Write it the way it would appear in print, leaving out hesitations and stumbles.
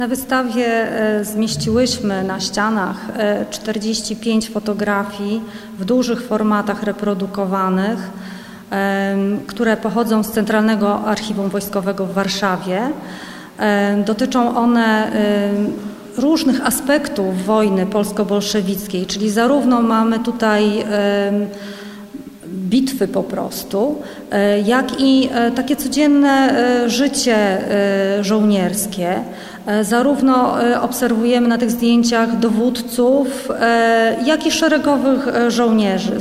Na wystawie zmieściłyśmy na ścianach 45 fotografii w dużych formatach reprodukowanych, które pochodzą z Centralnego Archiwum Wojskowego w Warszawie. Dotyczą one różnych aspektów wojny polsko-bolszewickiej, czyli zarówno mamy tutaj bitwy po prostu, jak i takie codzienne życie żołnierskie. Zarówno obserwujemy na tych zdjęciach dowódców, jak i szeregowych żołnierzy.